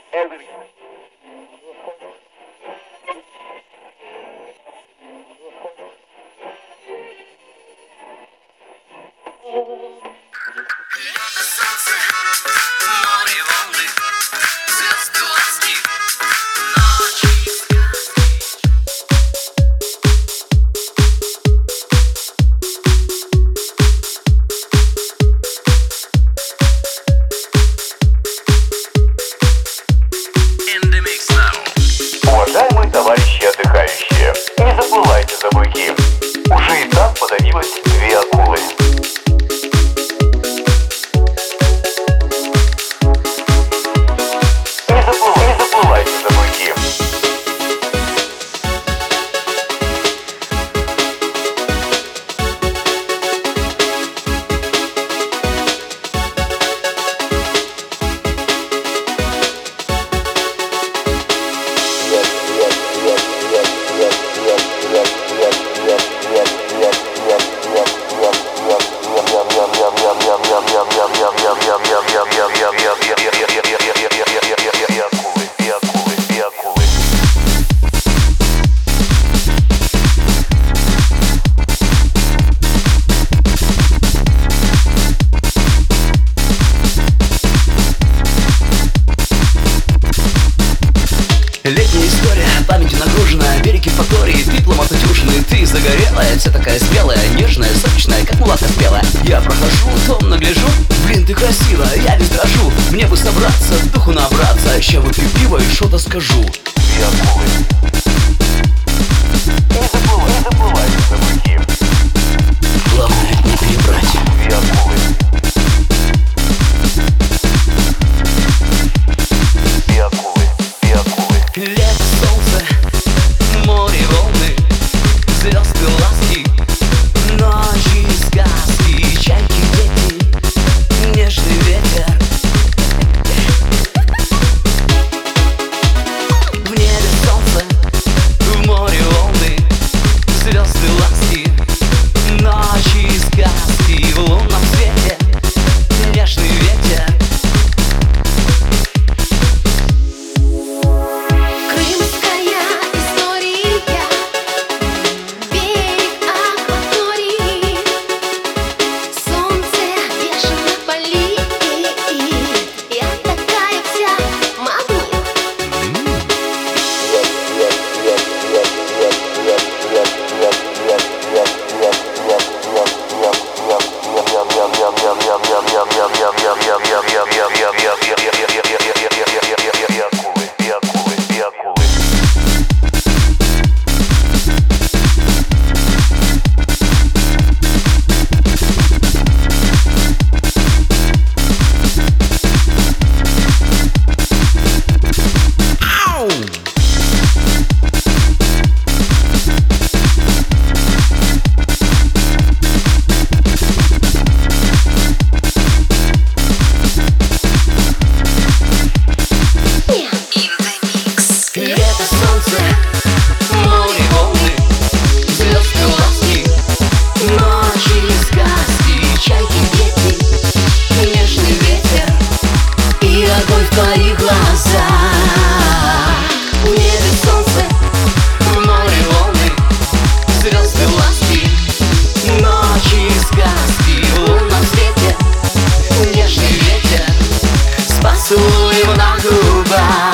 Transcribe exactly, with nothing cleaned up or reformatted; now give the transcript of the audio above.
Уважаемые товарищи отдыхающие, не забывайте за быки. Уже и так подавилось две акулы. Не забывайте, не забывайте за быки. Летняя история, памятью нагружена, береги фактории, теплом от утюжины. Ты загорелая, вся такая смелая, нежная, сочная, как мулатка спелая. Я прохожу, томно гляжу, блин, ты красивая, я весь дрожу. Мне бы собраться, духу набраться, ща выпью пиво и что-то скажу. Две акулы. Не забывай, не забывай за быки. Главное не перебрать. Две акулы. Две акулы. Две акулы. Лето, солнце, море, волны, звезды, ласки, ночи, сказки, чайки, дети, нежный ветер. В небе солнце, в море волны, звезды, ласки, ночи, сказки, в лунном свете, нежный ветер. Поцелуем на губах.